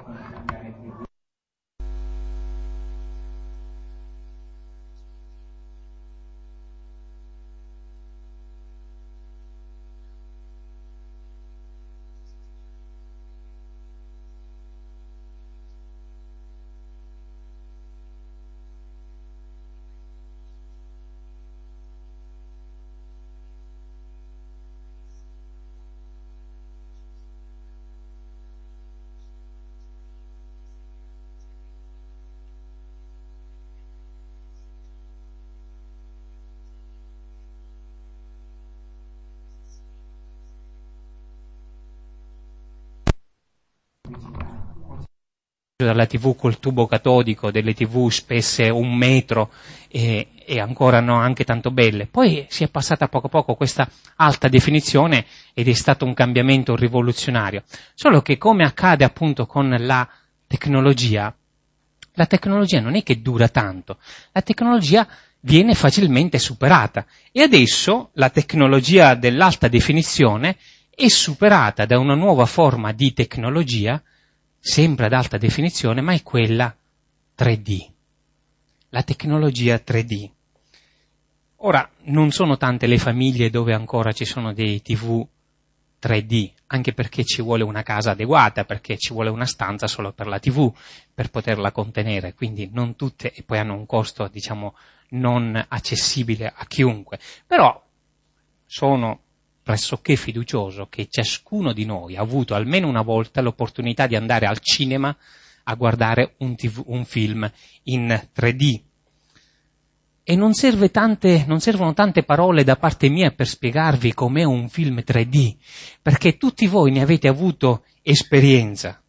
dalla TV col tubo catodico, delle TV spesse 1 metro e ancora no, anche tanto belle. Poi si è passata a poco questa alta definizione ed è stato un cambiamento rivoluzionario. Solo che, come accade appunto con la tecnologia non è che dura tanto, la tecnologia viene facilmente superata e adesso la tecnologia dell'alta definizione è superata da una nuova forma di tecnologia sempre ad alta definizione, ma è quella 3D, la tecnologia 3D. Ora, non sono tante le famiglie dove ancora ci sono dei TV 3D, anche perché ci vuole una casa adeguata, perché ci vuole una stanza solo per la TV, per poterla contenere, quindi non tutte, e poi hanno un costo, non accessibile a chiunque. Però sono pressoché fiducioso che ciascuno di noi ha avuto almeno una volta l'opportunità di andare al cinema a guardare un film in 3D. E non servono tante parole da parte mia per spiegarvi com'è un film 3D, perché tutti voi ne avete avuto esperienza.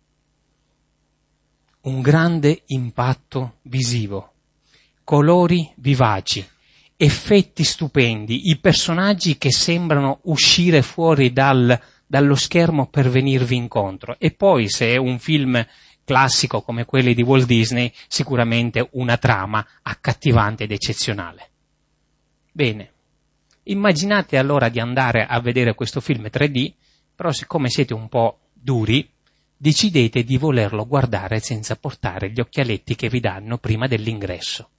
Un grande impatto visivo, colori vivaci, effetti stupendi, i personaggi che sembrano uscire fuori dallo schermo per venirvi incontro. E poi, se è un film classico come quelli di Walt Disney, sicuramente una trama accattivante ed eccezionale. Bene, immaginate allora di andare a vedere questo film 3D, però siccome siete un po' duri, decidete di volerlo guardare senza portare gli occhialetti che vi danno prima dell'ingresso.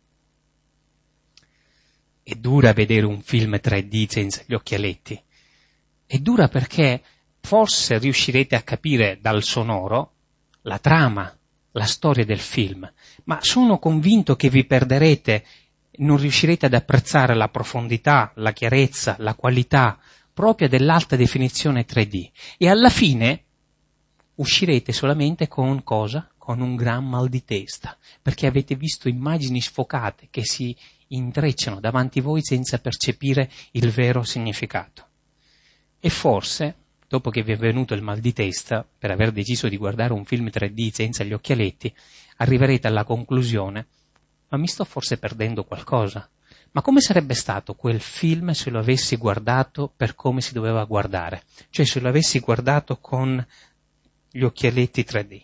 È dura vedere un film 3D senza gli occhialetti. È dura perché forse riuscirete a capire dal sonoro la trama, la storia del film, ma sono convinto che vi perderete, non riuscirete ad apprezzare la profondità, la chiarezza, la qualità propria dell'alta definizione 3D. E alla fine uscirete solamente con cosa? Con un gran mal di testa, perché avete visto immagini sfocate che si intrecciano davanti a voi senza percepire il vero significato. E forse, dopo che vi è venuto il mal di testa per aver deciso di guardare un film 3D senza gli occhialetti, arriverete alla conclusione: ma mi sto forse perdendo qualcosa? Ma come sarebbe stato quel film se lo avessi guardato per come si doveva guardare? Cioè se lo avessi guardato con gli occhialetti 3D.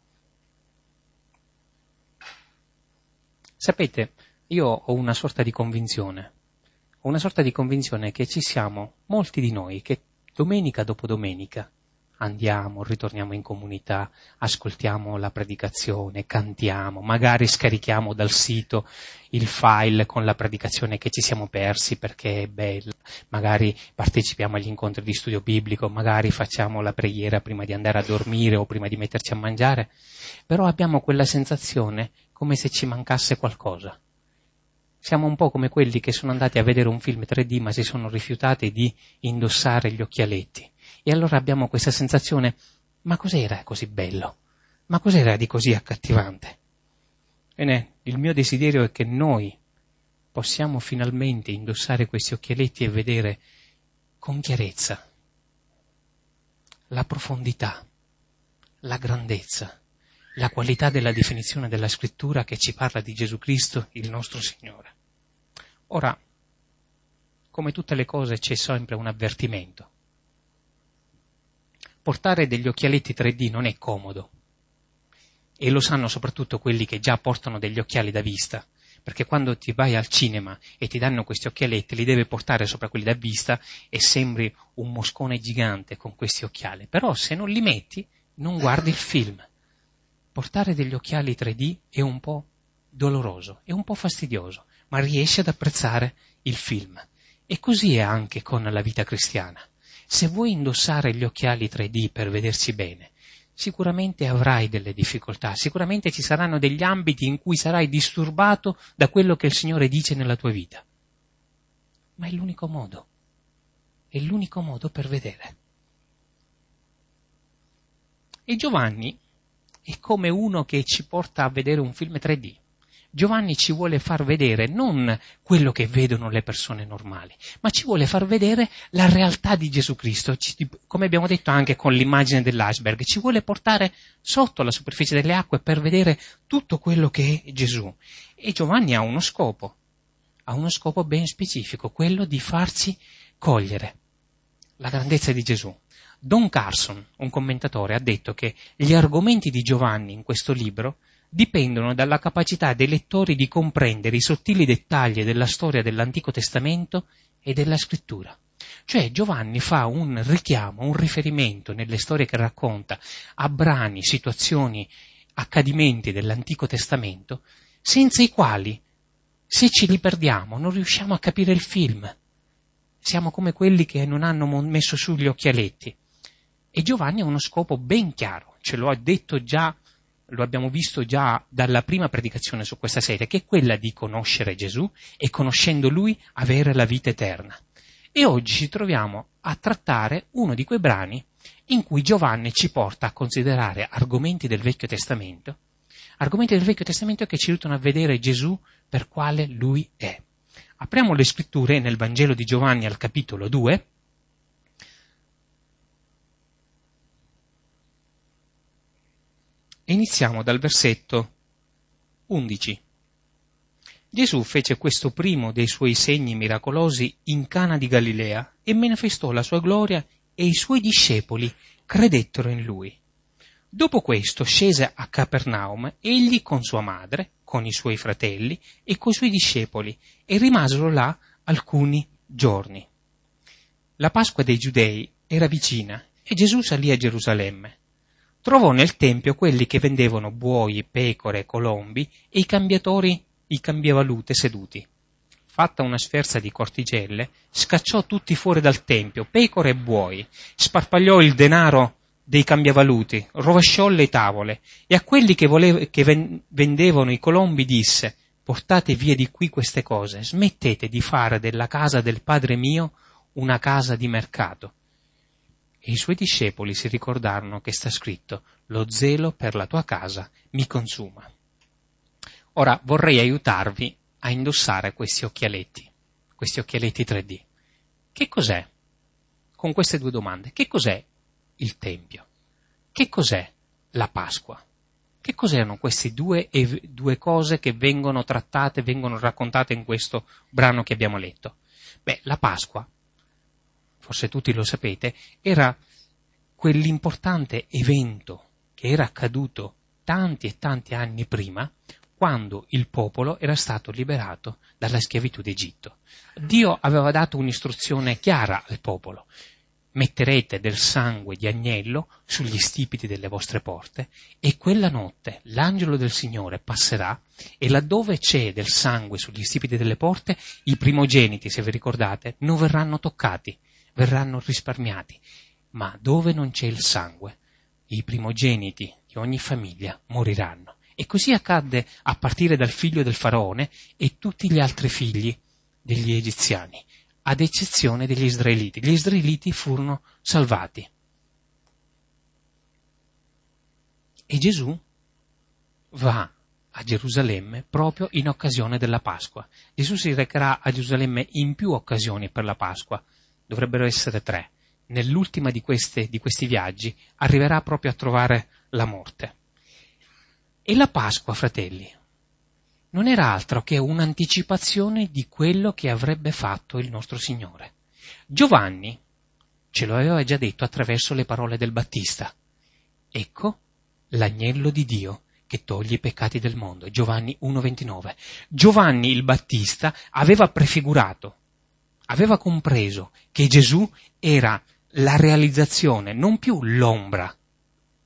Sapete, io ho una sorta di convinzione che ci siamo molti di noi che domenica dopo domenica andiamo, ritorniamo in comunità, ascoltiamo la predicazione, cantiamo, magari scarichiamo dal sito il file con la predicazione che ci siamo persi perché è bella, magari partecipiamo agli incontri di studio biblico, magari facciamo la preghiera prima di andare a dormire o prima di metterci a mangiare, però abbiamo quella sensazione come se ci mancasse qualcosa. Siamo un po' come quelli che sono andati a vedere un film 3D ma si sono rifiutati di indossare gli occhialetti. E allora abbiamo questa sensazione: ma cos'era così bello? Ma cos'era di così accattivante? Bene, il mio desiderio è che noi possiamo finalmente indossare questi occhialetti e vedere con chiarezza la profondità, la grandezza, la qualità della definizione della scrittura che ci parla di Gesù Cristo, il nostro Signore. Ora, come tutte le cose c'è sempre un avvertimento. Portare degli occhialetti 3D non è comodo, e lo sanno soprattutto quelli che già portano degli occhiali da vista, perché quando ti vai al cinema e ti danno questi occhialetti li devi portare sopra quelli da vista e sembri un moscone gigante con questi occhiali, però se non li metti non guardi il film. portare degli occhiali 3D è un po' doloroso, è un po' fastidioso, ma riesci ad apprezzare il film. E così è anche con la vita cristiana. Se vuoi indossare gli occhiali 3D per vedersi bene, sicuramente avrai delle difficoltà, sicuramente ci saranno degli ambiti in cui sarai disturbato da quello che il Signore dice nella tua vita. Ma è l'unico modo per vedere. E Giovanni è come uno che ci porta a vedere un film 3D. Giovanni ci vuole far vedere non quello che vedono le persone normali, ma ci vuole far vedere la realtà di Gesù Cristo, come abbiamo detto anche con l'immagine dell'iceberg, ci vuole portare sotto la superficie delle acque per vedere tutto quello che è Gesù. E Giovanni ha uno scopo ben specifico, quello di farci cogliere la grandezza di Gesù. Don Carson, un commentatore, ha detto che gli argomenti di Giovanni in questo libro dipendono dalla capacità dei lettori di comprendere i sottili dettagli della storia dell'Antico Testamento e della Scrittura. Cioè Giovanni fa un richiamo, un riferimento nelle storie che racconta a brani, situazioni, accadimenti dell'Antico Testamento, senza i quali, se ci li perdiamo, non riusciamo a capire il film. Siamo come quelli che non hanno messo su gli occhialetti. E Giovanni ha uno scopo ben chiaro, ce lo ha detto già, lo abbiamo visto già dalla prima predicazione su questa serie, che è quella di conoscere Gesù e conoscendo Lui avere la vita eterna. E oggi ci troviamo a trattare uno di quei brani in cui Giovanni ci porta a considerare argomenti del Vecchio Testamento che ci aiutano a vedere Gesù per quale Lui è. Apriamo le scritture nel Vangelo di Giovanni al capitolo 2. Iniziamo dal versetto 11. Gesù fece questo primo dei suoi segni miracolosi in Cana di Galilea e manifestò la sua gloria e i suoi discepoli credettero in lui. Dopo questo scese a Capernaum egli con sua madre, con i suoi fratelli e coi suoi discepoli e rimasero là alcuni giorni. La Pasqua dei Giudei era vicina e Gesù salì a Gerusalemme. Trovò nel tempio quelli che vendevano buoi, pecore, colombi e i cambiavalute seduti. Fatta una sferza di cortigelle, scacciò tutti fuori dal tempio, pecore e buoi, sparpagliò il denaro dei cambiavaluti, rovesciò le tavole e a quelli che vendevano i colombi disse: portate via di qui queste cose, smettete di fare della casa del Padre mio una casa di mercato. E i suoi discepoli si ricordarono che sta scritto: lo zelo per la tua casa mi consuma. Ora vorrei aiutarvi a indossare questi occhialetti 3D. Che cos'è? Con queste due domande. Che cos'è il Tempio? Che cos'è la Pasqua? Che cos'erano queste due cose che vengono trattate, vengono raccontate in questo brano che abbiamo letto? Beh, la Pasqua, forse tutti lo sapete, era quell'importante evento che era accaduto tanti e tanti anni prima, quando il popolo era stato liberato dalla schiavitù d'Egitto. Dio aveva dato un'istruzione chiara al popolo: metterete del sangue di agnello sugli stipiti delle vostre porte e quella notte l'angelo del Signore passerà e laddove c'è del sangue sugli stipiti delle porte, i primogeniti, se vi ricordate, non verranno toccati, verranno risparmiati. Ma dove non c'è il sangue, i primogeniti di ogni famiglia moriranno. E così accadde a partire dal figlio del faraone e tutti gli altri figli degli egiziani, ad eccezione degli israeliti. Gli israeliti furono salvati. E Gesù va a Gerusalemme proprio in occasione della Pasqua. Gesù si recherà a Gerusalemme in più occasioni per la Pasqua, dovrebbero essere 3. Nell'ultima di questi viaggi arriverà proprio a trovare la morte. E la Pasqua, fratelli, non era altro che un'anticipazione di quello che avrebbe fatto il nostro Signore. Giovanni ce lo aveva già detto attraverso le parole del Battista. Ecco l'agnello di Dio che toglie i peccati del mondo. Giovanni 1,29. Giovanni il Battista aveva prefigurato, aveva compreso che Gesù era la realizzazione, non più l'ombra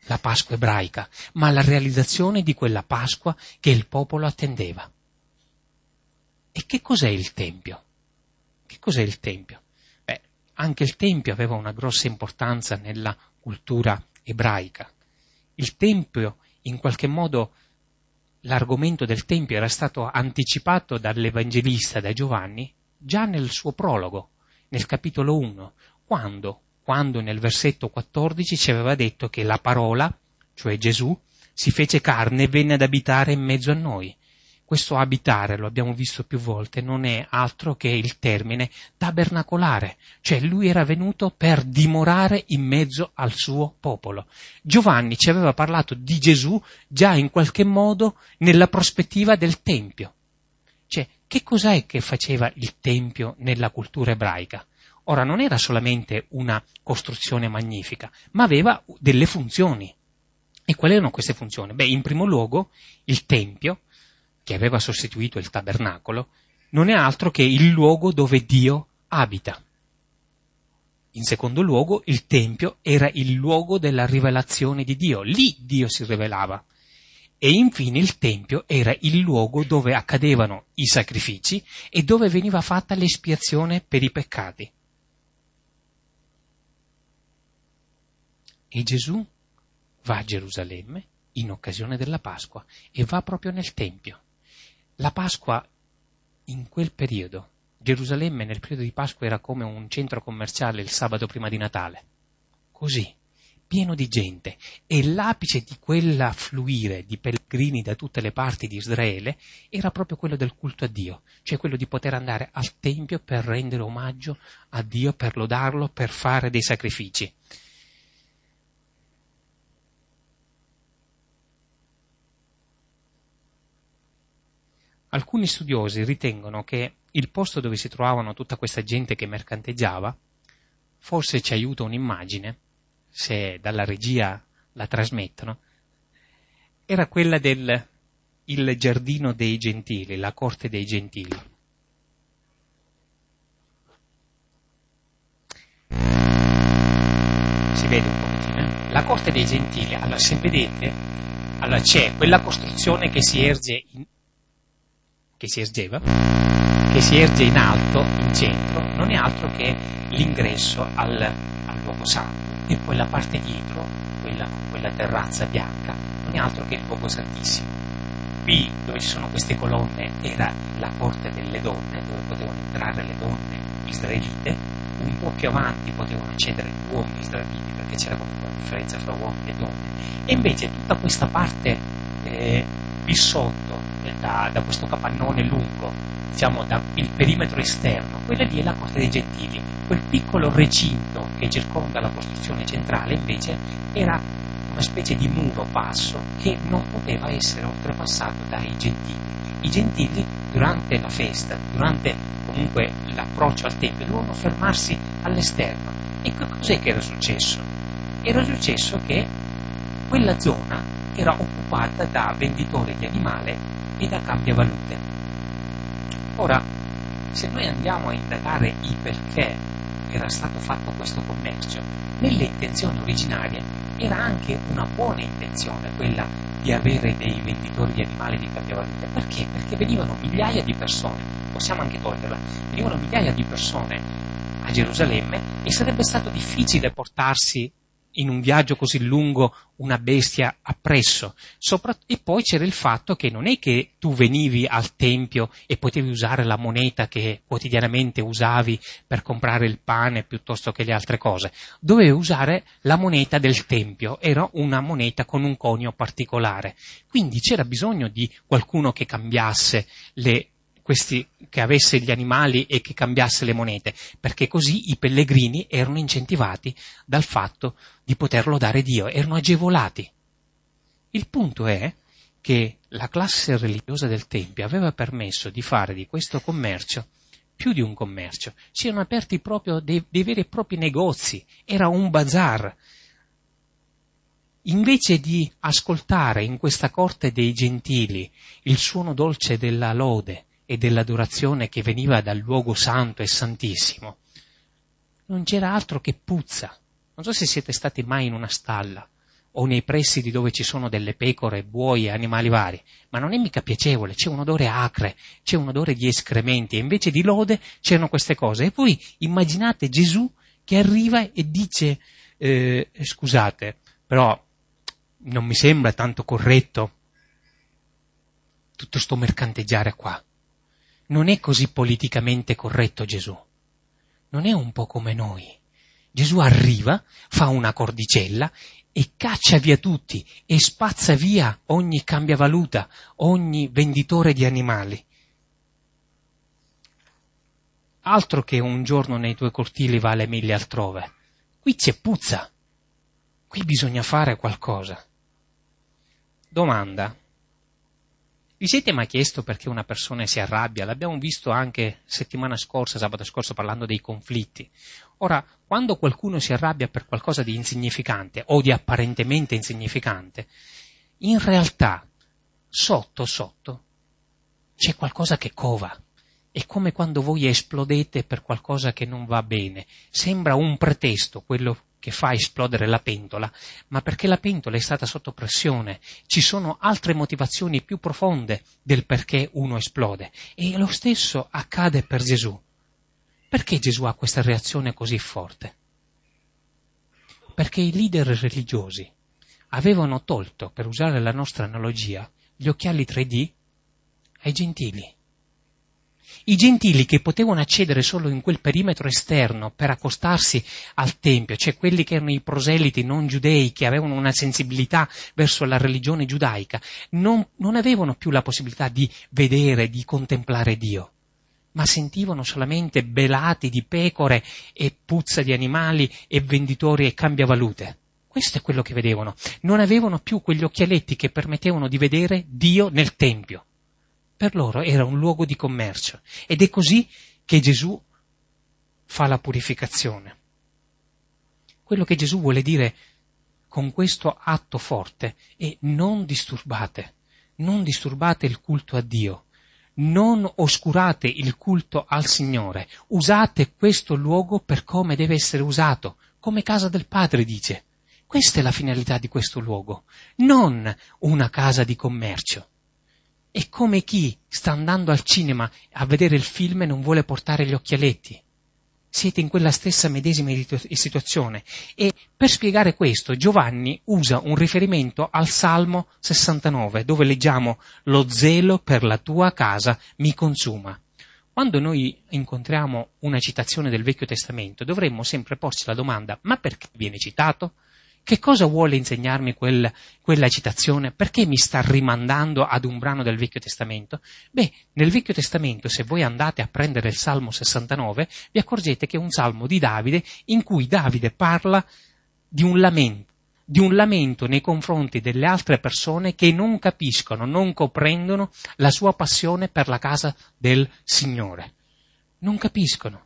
la Pasqua ebraica, ma la realizzazione di quella Pasqua che il popolo attendeva. E che cos'è il Tempio? Che cos'è il Tempio? Anche il Tempio aveva una grossa importanza nella cultura ebraica. Il Tempio, in qualche modo, l'argomento del Tempio era stato anticipato dall'Evangelista, da Giovanni, già nel suo prologo, nel capitolo 1, quando nel versetto 14 ci aveva detto che la parola, cioè Gesù, si fece carne e venne ad abitare in mezzo a noi. Questo abitare, lo abbiamo visto più volte, non è altro che il termine tabernacolare, cioè lui era venuto per dimorare in mezzo al suo popolo. Giovanni ci aveva parlato di Gesù già in qualche modo nella prospettiva del Tempio. Cioè, che cos'è che faceva il Tempio nella cultura ebraica? Ora, non era solamente una costruzione magnifica, ma aveva delle funzioni. E quali erano queste funzioni? In primo luogo, il Tempio, che aveva sostituito il tabernacolo, non è altro che il luogo dove Dio abita. In secondo luogo, il Tempio era il luogo della rivelazione di Dio. Lì Dio si rivelava. E infine il Tempio era il luogo dove accadevano i sacrifici e dove veniva fatta l'espiazione per i peccati. E Gesù va a Gerusalemme in occasione della Pasqua e va proprio nel Tempio. La Pasqua in quel periodo, Gerusalemme nel periodo di Pasqua era come un centro commerciale il sabato prima di Natale. Così, pieno di gente, e l'apice di quell'affluire di pellegrini da tutte le parti di Israele era proprio quello del culto a Dio, cioè quello di poter andare al Tempio per rendere omaggio a Dio, per lodarlo, per fare dei sacrifici. Alcuni studiosi ritengono che il posto dove si trovavano tutta questa gente che mercanteggiava, forse ci aiuta un'immagine, se dalla regia la trasmettono, era quella del il giardino dei gentili, la corte dei gentili. Si vede un pochettino? La corte dei gentili, allora se vedete, allora c'è quella costruzione che si erge in alto, in centro, non è altro che l'ingresso al luogo santo, e poi la parte dietro, quella terrazza bianca, non è altro che il luogo santissimo. Qui dove ci sono queste colonne era la corte delle donne, dove potevano entrare le donne israelite, un po' più avanti potevano accedere gli uomini israeliti perché c'era comunque una differenza fra uomini e donne, e invece tutta questa parte qui sotto, da questo capannone lungo, diciamo dal perimetro esterno, quella lì è la corte dei gentili. Quel piccolo recinto che circonda la costruzione centrale invece era una specie di muro basso che non poteva essere oltrepassato dai gentili. I gentili durante la festa, durante comunque l'approccio al Tempio, dovevano fermarsi all'esterno. E cos'è che era successo? Era successo che quella zona era occupata da venditori di animali e da cambiavalute. Ora, se noi andiamo a indagare il perché era stato fatto questo commercio, nelle intenzioni originarie era anche una buona intenzione quella di avere dei venditori di animali di cambiavalute. Perché? Perché venivano migliaia di persone, possiamo anche toglierla, venivano migliaia di persone a Gerusalemme e sarebbe stato difficile portarsi in un viaggio così lungo una bestia appresso. E poi c'era il fatto che non è che tu venivi al Tempio e potevi usare la moneta che quotidianamente usavi per comprare il pane piuttosto che le altre cose. Dovevi usare la moneta del Tempio, era una moneta con un conio particolare. Quindi c'era bisogno di qualcuno che cambiasse che avesse gli animali e che cambiasse le monete, perché così i pellegrini erano incentivati dal fatto di poter lodare Dio, erano agevolati. Il punto è che la classe religiosa del Tempio aveva permesso di fare di questo commercio più di un commercio, si erano aperti proprio dei veri e propri negozi, era un bazar. Invece di ascoltare in questa corte dei gentili il suono dolce della lode e dell'adorazione che veniva dal luogo santo e santissimo, non c'era altro che puzza. Non so se siete stati mai in una stalla o nei pressi di dove ci sono delle pecore, buoi e animali vari, ma non è mica piacevole, c'è un odore acre, c'è un odore di escrementi, e invece di lode c'erano queste cose. E poi immaginate Gesù che arriva e dice, scusate, però non mi sembra tanto corretto tutto sto mercanteggiare qua. Non è così politicamente corretto Gesù. Non è un po' come noi. Gesù arriva, fa una cordicella e caccia via tutti e spazza via ogni cambiavaluta, ogni venditore di animali. Altro che un giorno nei tuoi cortili vale 1000 altrove. Qui c'è puzza. Qui bisogna fare qualcosa. Domanda. Vi siete mai chiesto perché una persona si arrabbia? L'abbiamo visto anche settimana scorsa, sabato scorso, parlando dei conflitti. Ora, quando qualcuno si arrabbia per qualcosa di insignificante o di apparentemente insignificante, in realtà, sotto, c'è qualcosa che cova. È come quando voi esplodete per qualcosa che non va bene. Sembra un pretesto quello che fa esplodere la pentola, ma perché la pentola è stata sotto pressione. Ci sono altre motivazioni più profonde del perché uno esplode. E lo stesso accade per Gesù. Perché Gesù ha questa reazione così forte? Perché i leader religiosi avevano tolto, per usare la nostra analogia, gli occhiali 3D ai gentili. I gentili che potevano accedere solo in quel perimetro esterno per accostarsi al Tempio, cioè quelli che erano i proseliti non giudei, che avevano una sensibilità verso la religione giudaica, non avevano più la possibilità di vedere, di contemplare Dio, ma sentivano solamente belati di pecore e puzza di animali e venditori e cambiavalute. Questo è quello che vedevano. Non avevano più quegli occhialetti che permettevano di vedere Dio nel Tempio. Per loro era un luogo di commercio ed è così che Gesù fa la purificazione. Quello che Gesù vuole dire con questo atto forte è non disturbate il culto a Dio, non oscurate il culto al Signore, usate questo luogo per come deve essere usato, come casa del Padre dice. Questa è la finalità di questo luogo, non una casa di commercio. È come chi sta andando al cinema a vedere il film e non vuole portare gli occhialetti. Siete in quella stessa medesima situazione. E per spiegare questo, Giovanni usa un riferimento al Salmo 69, dove leggiamo «Lo zelo per la tua casa mi consuma». Quando noi incontriamo una citazione del Vecchio Testamento, dovremmo sempre porci la domanda: ma perché viene citato? Che cosa vuole insegnarmi quella citazione? Perché mi sta rimandando ad un brano del Vecchio Testamento? Beh, nel Vecchio Testamento, se voi andate a prendere il Salmo 69, vi accorgete che è un salmo di Davide in cui Davide parla di un lamento nei confronti delle altre persone che non capiscono, non comprendono la sua passione per la casa del Signore. Non capiscono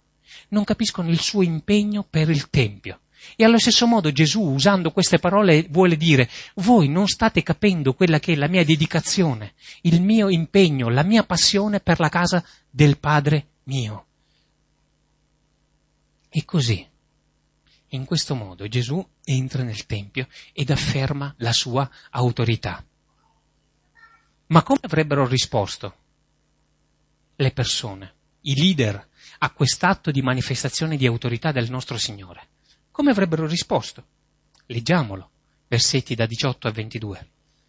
il suo impegno per il Tempio. E allo stesso modo Gesù, usando queste parole, vuole dire: voi non state capendo quella che è la mia dedicazione, il mio impegno, la mia passione per la casa del Padre mio. E così, in questo modo, Gesù entra nel Tempio ed afferma la sua autorità. Ma come avrebbero risposto le persone, i leader, a quest'atto di manifestazione di autorità del nostro Signore? Come avrebbero risposto? Leggiamolo, versetti da 18 a 22.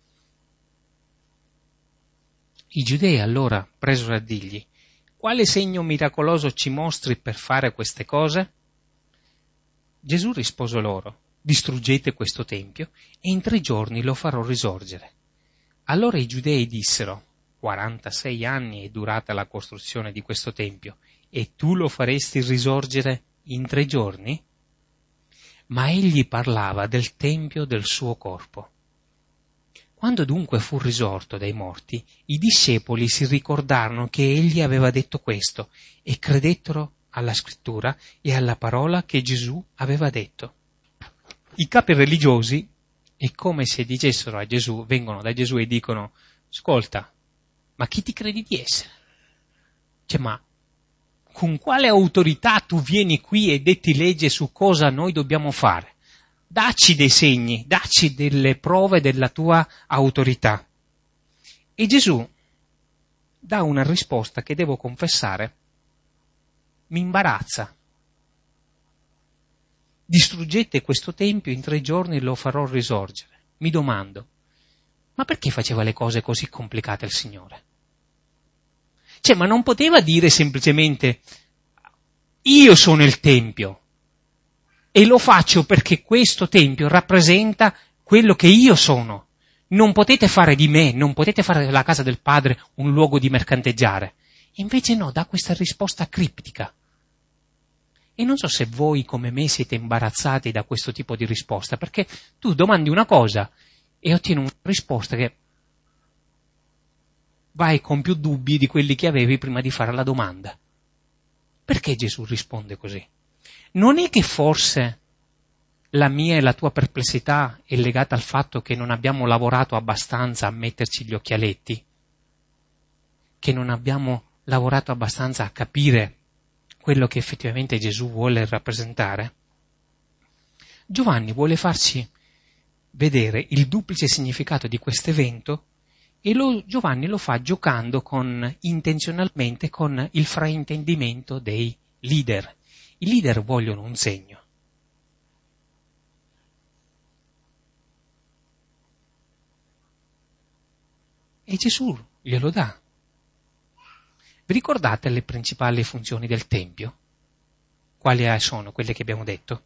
I giudei allora presero a dirgli: quale segno miracoloso ci mostri per fare queste cose? Gesù rispose loro: distruggete questo tempio e in 3 giorni lo farò risorgere. Allora i giudei dissero: 46 anni è durata la costruzione di questo tempio e tu lo faresti risorgere in 3 giorni? Ma egli parlava del tempio del suo corpo. Quando dunque fu risorto dai morti, i discepoli si ricordarono che egli aveva detto questo e credettero alla scrittura e alla parola che Gesù aveva detto. I capi religiosi è come se dicessero a Gesù, vengono da Gesù e dicono: ascolta, ma chi ti credi di essere? Ma con quale autorità tu vieni qui e detti legge su cosa noi dobbiamo fare? dacci dei segni, dacci delle prove della tua autorità. E Gesù dà una risposta che, devo confessare, mi imbarazza. Distruggete questo tempio, in 3 giorni lo farò risorgere. Mi domando, ma perché faceva le cose così complicate il Signore? Cioè, ma non poteva dire semplicemente, io sono il tempio e lo faccio perché questo tempio rappresenta quello che io sono. Non potete fare di me, non potete fare della casa del Padre un luogo di mercanteggiare. Invece no, dà questa risposta criptica. E non so se voi come me siete imbarazzati da questo tipo di risposta, perché tu domandi una cosa e ottieni una risposta che vai con più dubbi di quelli che avevi prima di fare la domanda. Perché Gesù risponde così? Non è che forse la mia e la tua perplessità è legata al fatto che non abbiamo lavorato abbastanza a metterci gli occhialetti? Che non abbiamo lavorato abbastanza a capire quello che effettivamente Gesù vuole rappresentare? Giovanni vuole farci vedere il duplice significato di questo evento e Giovanni lo fa giocando intenzionalmente con il fraintendimento dei leader. I leader vogliono un segno. E Gesù glielo dà. Vi ricordate le principali funzioni del Tempio? Quali sono quelle che abbiamo detto?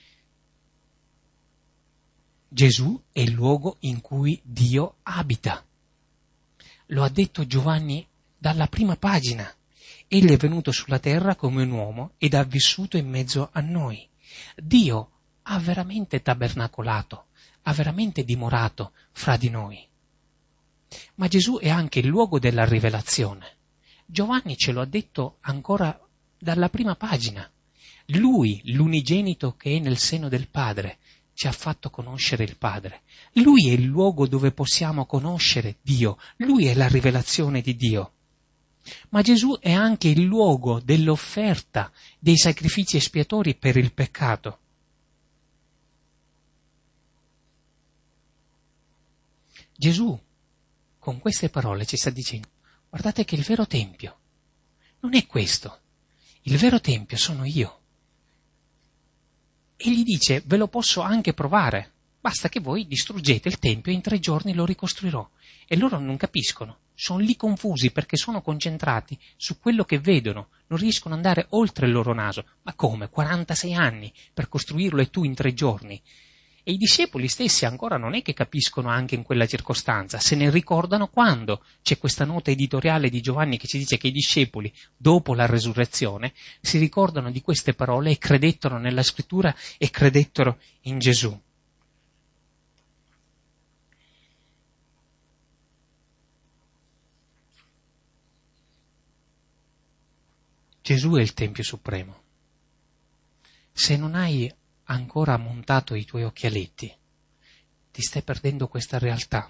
Gesù è il luogo in cui Dio abita. Lo ha detto Giovanni dalla prima pagina. Egli è venuto sulla terra come un uomo ed ha vissuto in mezzo a noi. Dio ha veramente tabernacolato, ha veramente dimorato fra di noi. Ma Gesù è anche il luogo della rivelazione. Giovanni ce lo ha detto ancora dalla prima pagina. Lui, l'unigenito che è nel seno del Padre, ci ha fatto conoscere il Padre. Lui è il luogo dove possiamo conoscere Dio. Lui è la rivelazione di Dio. Ma Gesù è anche il luogo dell'offerta dei sacrifici espiatori per il peccato. Gesù, con queste parole, ci sta dicendo: guardate che il vero tempio non è questo. Il vero tempio sono io. E gli dice: ve lo posso anche provare. Basta che voi distruggete il tempio e in 3 giorni lo ricostruirò. E loro non capiscono. Sono lì confusi perché sono concentrati su quello che vedono. Non riescono ad andare oltre il loro naso. Ma come? 46 anni per costruirlo e tu in 3 giorni? E i discepoli stessi ancora non è che capiscono anche in quella circostanza, se ne ricordano quando c'è questa nota editoriale di Giovanni che ci dice che i discepoli, dopo la resurrezione, si ricordano di queste parole e credettero nella scrittura e credettero in Gesù. Gesù è il Tempio Supremo. Se non hai ancora montato i tuoi occhialetti, ti stai perdendo questa realtà.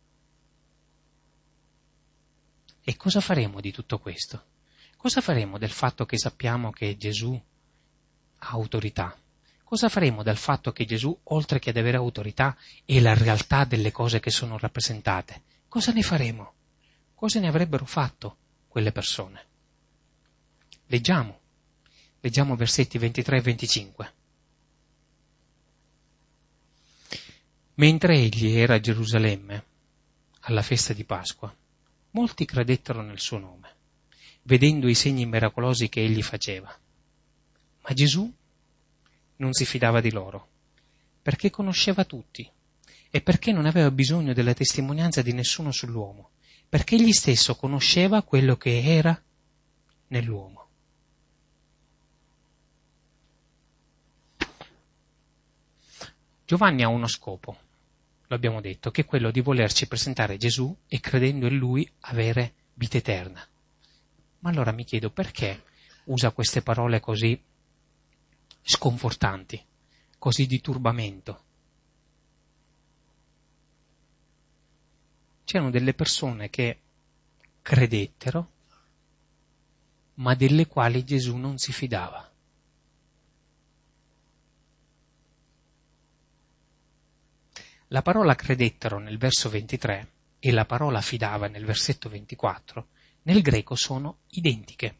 E cosa faremo di tutto questo? Cosa faremo del fatto che sappiamo che Gesù ha autorità? Cosa faremo del fatto che Gesù, oltre che ad avere autorità, è la realtà delle cose che sono rappresentate? Cosa ne faremo? Cosa ne avrebbero fatto quelle persone? Leggiamo versetti 23 e 25. Mentre egli era a Gerusalemme, alla festa di Pasqua, molti credettero nel suo nome, vedendo i segni miracolosi che egli faceva. Ma Gesù non si fidava di loro, perché conosceva tutti e perché non aveva bisogno della testimonianza di nessuno sull'uomo, perché egli stesso conosceva quello che era nell'uomo. Giovanni ha uno scopo, lo abbiamo detto, che è quello di volerci presentare Gesù e credendo in Lui avere vita eterna. Ma allora mi chiedo perché usa queste parole così sconfortanti, così di turbamento. C'erano delle persone che credettero, ma delle quali Gesù non si fidava. La parola credettero nel verso 23 e la parola fidava nel versetto 24, nel greco sono identiche.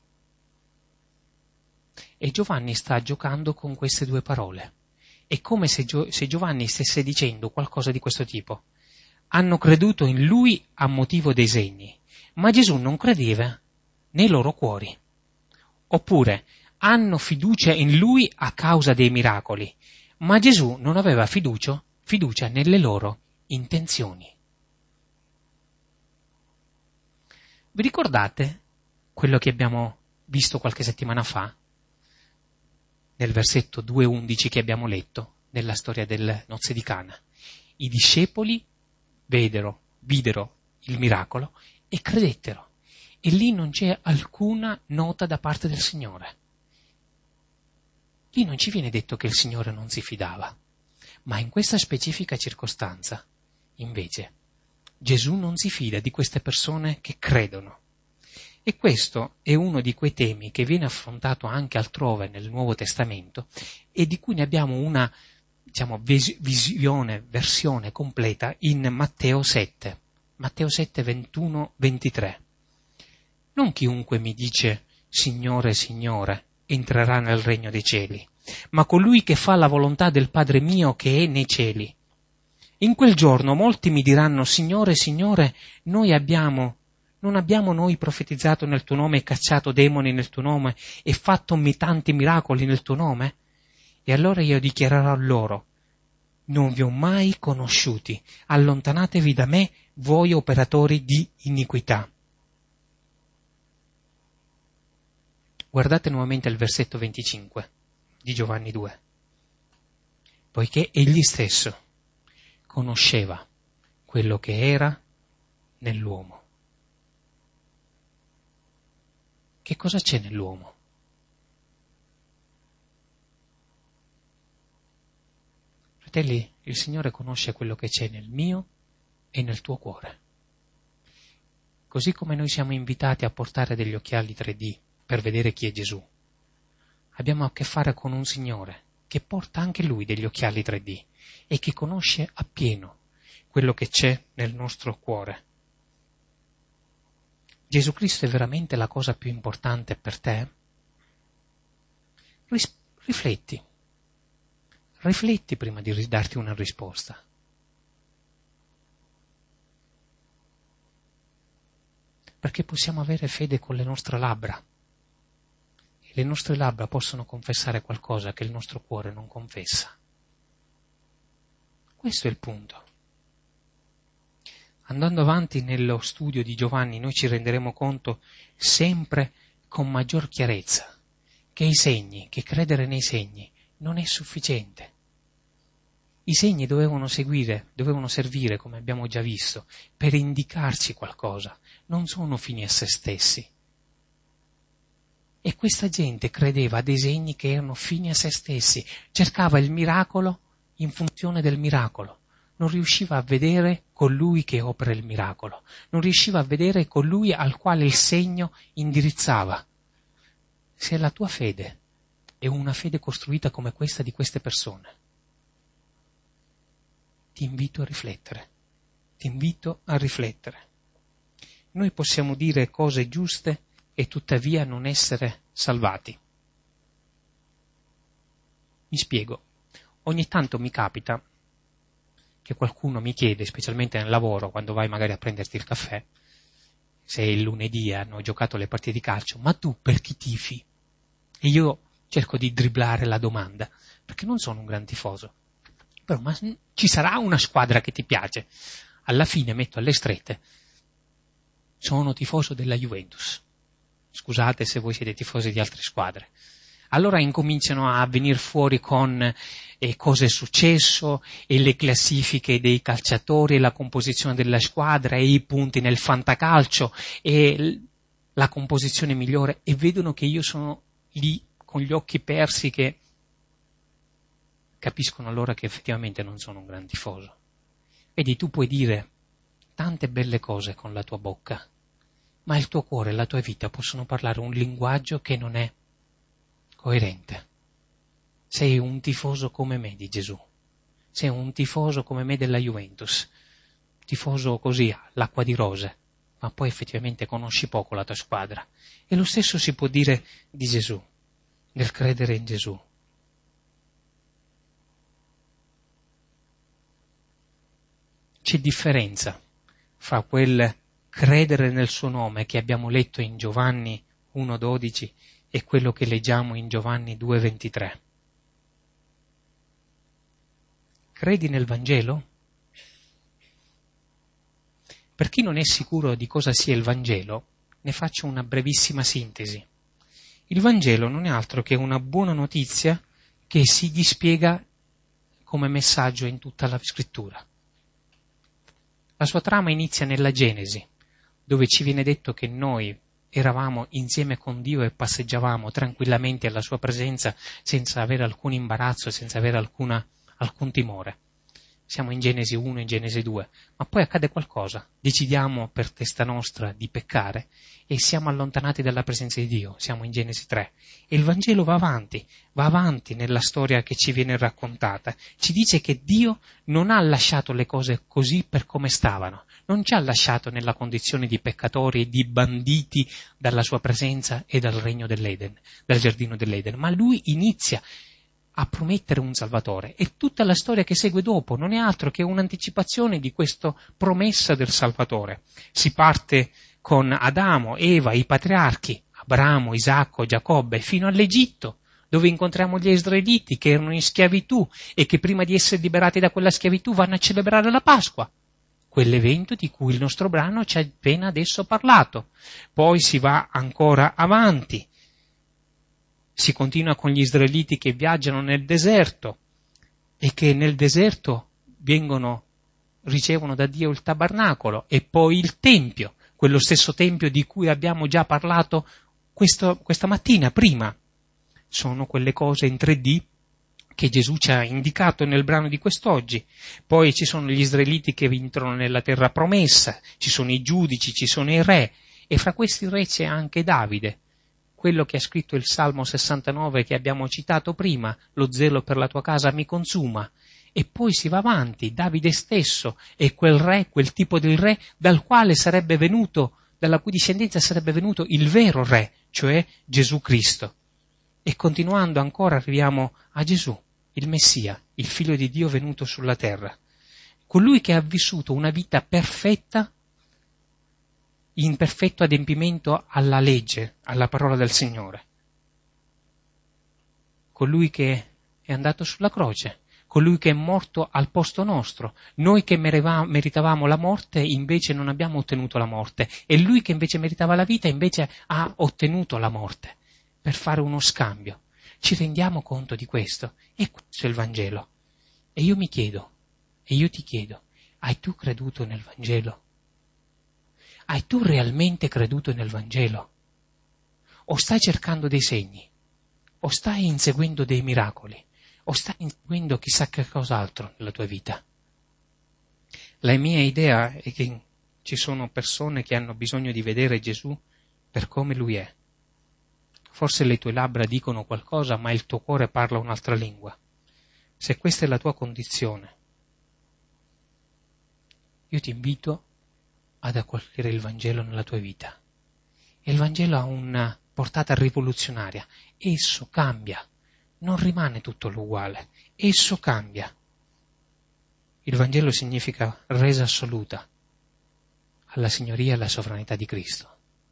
E Giovanni sta giocando con queste due parole. È come se Giovanni stesse dicendo qualcosa di questo tipo. Hanno creduto in lui a motivo dei segni, ma Gesù non credeva nei loro cuori. Oppure hanno fiducia in lui a causa dei miracoli, ma Gesù non aveva fiducia nelle loro intenzioni. Vi ricordate quello che abbiamo visto qualche settimana fa? Nel versetto 2:11 che abbiamo letto, nella storia delle nozze di Cana. I discepoli videro il miracolo e credettero. E lì non c'è alcuna nota da parte del Signore. Lì non ci viene detto che il Signore non si fidava. Ma in questa specifica circostanza, invece, Gesù non si fida di queste persone che credono. E questo è uno di quei temi che viene affrontato anche altrove nel Nuovo Testamento e di cui ne abbiamo una, versione completa in Matteo 7, 21-23. Non chiunque mi dice Signore, Signore, entrerà nel regno dei cieli, ma colui che fa la volontà del Padre mio che è nei cieli. In quel giorno molti mi diranno, Signore, Signore, non abbiamo noi profetizzato nel tuo nome e cacciato demoni nel tuo nome e fatto tanti miracoli nel tuo nome? E allora io dichiarerò loro, non vi ho mai conosciuti, allontanatevi da me, voi operatori di iniquità. Guardate nuovamente il versetto 25 di Giovanni 2. Poiché egli stesso conosceva quello che era nell'uomo. Che cosa c'è nell'uomo? Fratelli, il Signore conosce quello che c'è nel mio e nel tuo cuore. Così come noi siamo invitati a portare degli occhiali 3D per vedere chi è Gesù, abbiamo a che fare con un Signore che porta anche Lui degli occhiali 3D e che conosce appieno quello che c'è nel nostro cuore. Gesù Cristo è veramente la cosa più importante per te? Rifletti prima di darti una risposta. Perché possiamo avere fede con le nostre labbra. E le nostre labbra possono confessare qualcosa che il nostro cuore non confessa. Questo è il punto. Andando avanti nello studio di Giovanni, noi ci renderemo conto sempre con maggior chiarezza che credere nei segni non è sufficiente. I segni dovevano servire, come abbiamo già visto, per indicarci qualcosa, non sono fini a se stessi. E questa gente credeva a dei segni che erano fini a se stessi, cercava il miracolo in funzione del miracolo. Non riusciva a vedere colui che opera il miracolo, non riusciva a vedere colui al quale il segno indirizzava. Se la tua fede è una fede costruita come questa di queste persone, ti invito a riflettere. Noi possiamo dire cose giuste e tuttavia non essere salvati. Mi spiego. Ogni tanto mi capita che qualcuno mi chiede, specialmente nel lavoro, quando vai magari a prenderti il caffè, se il lunedì hanno giocato le partite di calcio, ma tu per chi tifi? E io cerco di dribblare la domanda, perché non sono un gran tifoso. Però, ma ci sarà una squadra che ti piace? Alla fine metto alle strette, sono tifoso della Juventus. Scusate se voi siete tifosi di altre squadre. Allora incominciano a venire fuori con cosa è successo, e le classifiche dei calciatori, e la composizione della squadra, e i punti nel fantacalcio, e la composizione migliore, e vedono che io sono lì con gli occhi persi, che capiscono allora che effettivamente non sono un gran tifoso. Vedi, tu puoi dire tante belle cose con la tua bocca, ma il tuo cuore e la tua vita possono parlare un linguaggio che non è coerente. Sei un tifoso come me di Gesù. sei un tifoso come me della Juventus, tifoso così, l'acqua di rose, ma poi effettivamente conosci poco la tua squadra. E lo stesso si può dire di Gesù, del credere in Gesù. C'è differenza fra quel credere nel suo nome che abbiamo letto in Giovanni 1,12 e quello che leggiamo in Giovanni 2,23. Credi nel Vangelo? Per chi non è sicuro di cosa sia il Vangelo, ne faccio una brevissima sintesi. Il Vangelo non è altro che una buona notizia che si dispiega come messaggio in tutta la Scrittura. La sua trama inizia nella Genesi, dove ci viene detto che noi eravamo insieme con Dio e passeggiavamo tranquillamente alla sua presenza senza avere alcun imbarazzo, senza avere alcun timore. Siamo in Genesi 1 e in Genesi 2, ma poi accade qualcosa, decidiamo per testa nostra di peccare e siamo allontanati dalla presenza di Dio, siamo in Genesi 3. E il Vangelo va avanti nella storia che ci viene raccontata, ci dice che Dio non ha lasciato le cose così per come stavano, non ci ha lasciato nella condizione di peccatori e di banditi dalla sua presenza e dal regno dell'Eden, dal giardino dell'Eden, ma Lui inizia a promettere un Salvatore e tutta la storia che segue dopo non è altro che un'anticipazione di questa promessa del Salvatore. Si parte con Adamo, Eva, i patriarchi, Abramo, Isacco, Giacobbe, fino all'Egitto, dove incontriamo gli israeliti che erano in schiavitù e che prima di essere liberati da quella schiavitù vanno a celebrare la Pasqua, quell'evento di cui il nostro brano ci ha appena adesso parlato. Poi si va ancora avanti. Si continua con gli israeliti che viaggiano nel deserto e che nel deserto ricevono da Dio il tabernacolo e poi il Tempio, quello stesso Tempio di cui abbiamo già parlato questa mattina prima. Sono quelle cose in 3D che Gesù ci ha indicato nel brano di quest'oggi. Poi ci sono gli israeliti che entrano nella terra promessa, ci sono i giudici, ci sono i re e fra questi re c'è anche Davide, quello che ha scritto il Salmo 69 che abbiamo citato prima, lo zelo per la tua casa mi consuma, e poi si va avanti, Davide stesso è quel re, quel tipo di re dalla cui discendenza sarebbe venuto il vero re, cioè Gesù Cristo. E continuando ancora arriviamo a Gesù, il Messia, il Figlio di Dio venuto sulla terra, colui che ha vissuto una vita perfetta, in perfetto adempimento alla legge, alla parola del Signore. Colui che è andato sulla croce, colui che è morto al posto nostro. Noi che meritavamo la morte invece non abbiamo ottenuto la morte e lui che invece meritava la vita invece ha ottenuto la morte per fare uno scambio. Ci rendiamo conto di questo? E questo è il Vangelo. E io mi chiedo, e io ti chiedo, hai tu creduto nel Vangelo? Hai tu realmente creduto nel Vangelo? O stai cercando dei segni? O stai inseguendo dei miracoli? O stai inseguendo chissà che cos'altro nella tua vita? La mia idea è che ci sono persone che hanno bisogno di vedere Gesù per come Lui è. Forse le tue labbra dicono qualcosa, ma il tuo cuore parla un'altra lingua. Se questa è la tua condizione, io ti invito ad accogliere il Vangelo nella tua vita. E il Vangelo ha una portata rivoluzionaria. Esso cambia, non rimane tutto l'uguale. Esso cambia. Il Vangelo significa resa assoluta alla signoria e alla sovranità di Cristo.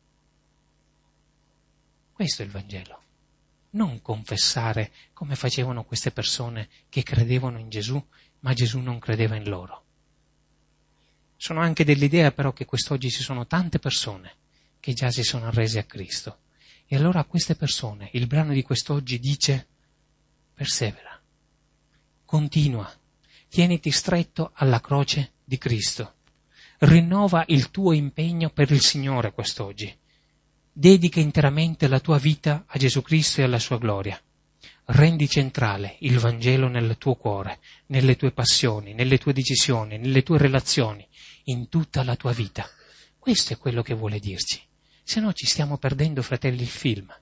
Questo è il Vangelo. Non confessare come facevano queste persone che credevano in Gesù, ma Gesù non credeva in loro. Sono anche dell'idea però che quest'oggi ci sono tante persone che già si sono arrese a Cristo. E allora a queste persone il brano di quest'oggi dice: persevera, continua, tieniti stretto alla croce di Cristo, rinnova il tuo impegno per il Signore quest'oggi, dedica interamente la tua vita a Gesù Cristo e alla sua gloria. Rendi centrale il Vangelo nel tuo cuore, nelle tue passioni, nelle tue decisioni, nelle tue relazioni, in tutta la tua vita. Questo è quello che vuole dirci. Se no ci stiamo perdendo, fratelli, il film.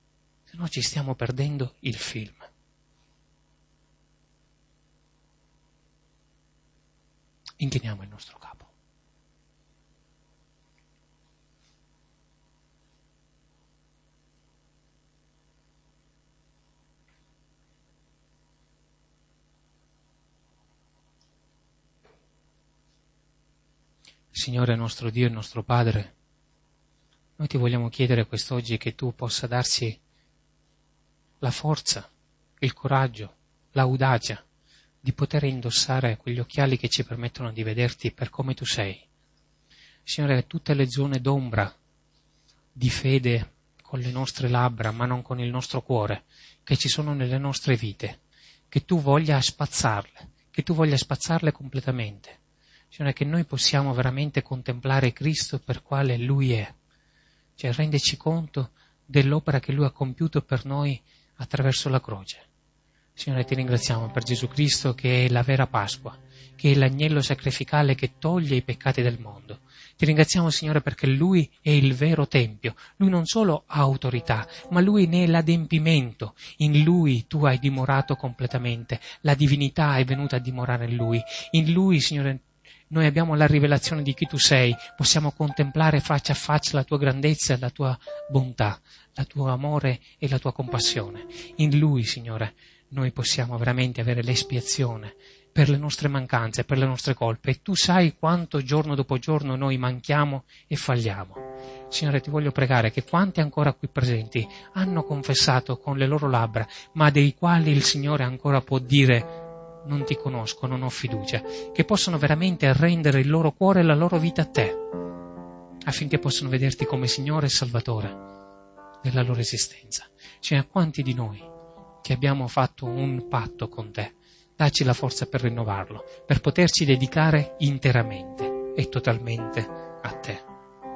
Se no ci stiamo perdendo il film. Inchiniamo il nostro capo. Signore nostro Dio e nostro Padre, noi ti vogliamo chiedere quest'oggi che tu possa darci la forza, il coraggio, l'audacia di poter indossare quegli occhiali che ci permettono di vederti per come tu sei. Signore, tutte le zone d'ombra di fede con le nostre labbra, ma non con il nostro cuore, che ci sono nelle nostre vite, che tu voglia spazzarle completamente. Signore, che noi possiamo veramente contemplare Cristo per quale Lui è, cioè renderci conto dell'opera che Lui ha compiuto per noi attraverso la croce. Signore, ti ringraziamo per Gesù Cristo che è la vera Pasqua, che è l'agnello sacrificale che toglie i peccati del mondo. Ti ringraziamo, Signore, perché Lui è il vero Tempio. Lui non solo ha autorità, ma Lui ne è l'adempimento. In Lui tu hai dimorato completamente. La divinità è venuta a dimorare in Lui. In Lui, Signore, noi abbiamo la rivelazione di chi tu sei. Possiamo contemplare faccia a faccia la tua grandezza e la tua bontà, il tuo amore e la tua compassione. In Lui, Signore, noi possiamo veramente avere l'espiazione per le nostre mancanze, per le nostre colpe. E tu sai quanto giorno dopo giorno noi manchiamo e falliamo. Signore, ti voglio pregare che quanti ancora qui presenti hanno confessato con le loro labbra, ma dei quali il Signore ancora può dire non ti conosco, non ho fiducia, che possano veramente rendere il loro cuore e la loro vita a te, affinché possano vederti come Signore e Salvatore della loro esistenza. Signore, quanti di noi che abbiamo fatto un patto con te, dacci la forza per rinnovarlo, per poterci dedicare interamente e totalmente a te.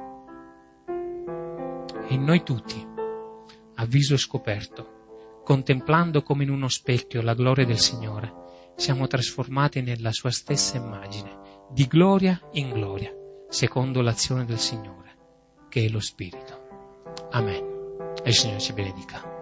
E noi tutti, a viso scoperto, contemplando come in uno specchio la gloria del Signore, siamo trasformati nella sua stessa immagine, di gloria in gloria, secondo l'azione del Signore, che è lo Spirito. Amen. E il Signore ci benedica.